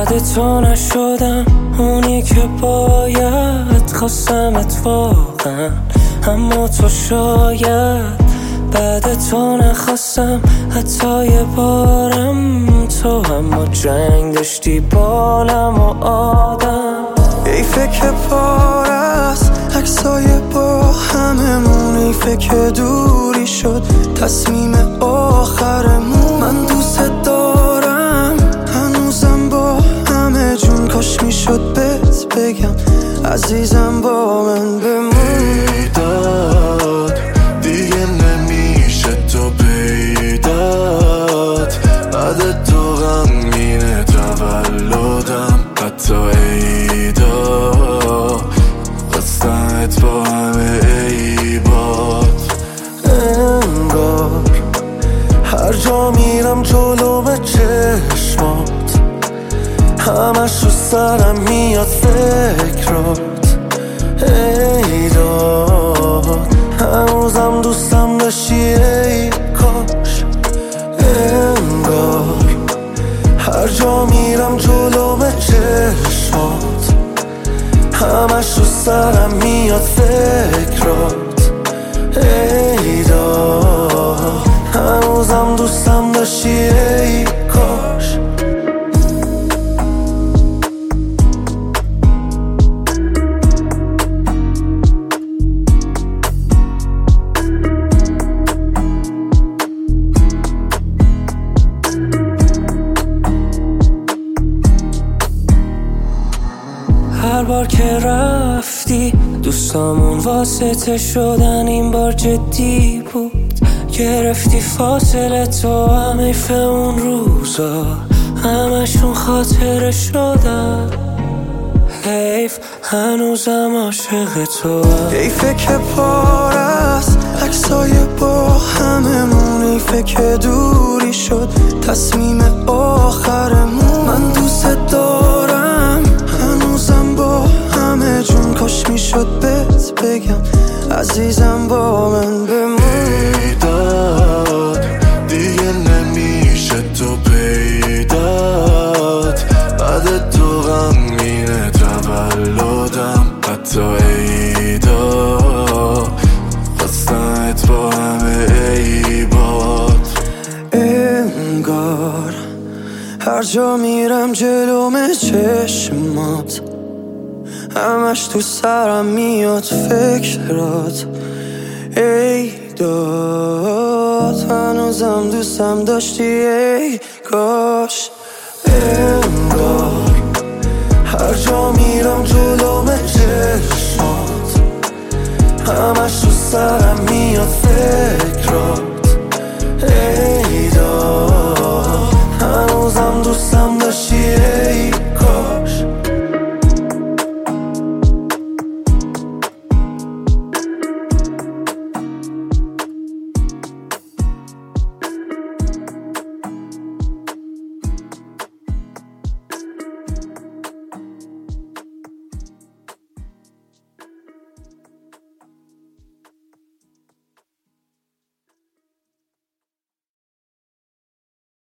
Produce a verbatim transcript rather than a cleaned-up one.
بعد تو نشدم اونی که باید، خواستمت واقعا اما تو شاید بعد تو نخواستم حتی یه بارم تو، اما جنگ داشتی بالم و آدم. ای فکر پار است عکسای با هممون، ای فکر دوری شد تصمیم آخرمون. من دوست دارم هنوزم با همه جون، کاش میشد بهت بگم عزیزم با من بمون. پیدات دیگه نمیشه تو پیدات، بعد تو غمگینه تولدم حتی عیدا، خواستمت با همه عیبات. انگار هر جا میرم جلوم چشمات، همش رو سرم میاد فکرات. ای داد هنوزم دوستم داشتی ای کاش. انگار هر جا میرم جلوم چشمات، همش رو سرم میاد فکرات. ای داد هنوزم دوستم داشتی ای کاش. هر بار که رفتی دوستامون واسطه شدن، این بار جدی بود. گرفتی فاصله تو، هم حیف اون روزا همشون خاطره شدن. حیف هنوزم عاشق تو. ای فکر پار است عکسای با هممون، ای فکر دوری شد تصمیم آخرمون. من دوست دارم هنوزم با همه جون، کاش میشد بهت بگم عزیزم با من بمون. پیدات دیگه نمیشه تو پیدات، بعد تو غمگینه تولدم حتی عیدا، خواستمت با همه عیبات. انگار هر جا میرم جلوم چشمات، همش تو سرم میاد فکرات. ای داد هنوزم دوستم داشتی ای کاش. انگار هر جا میرم جلوم چشمات، همش تو سرم میاد فکرات.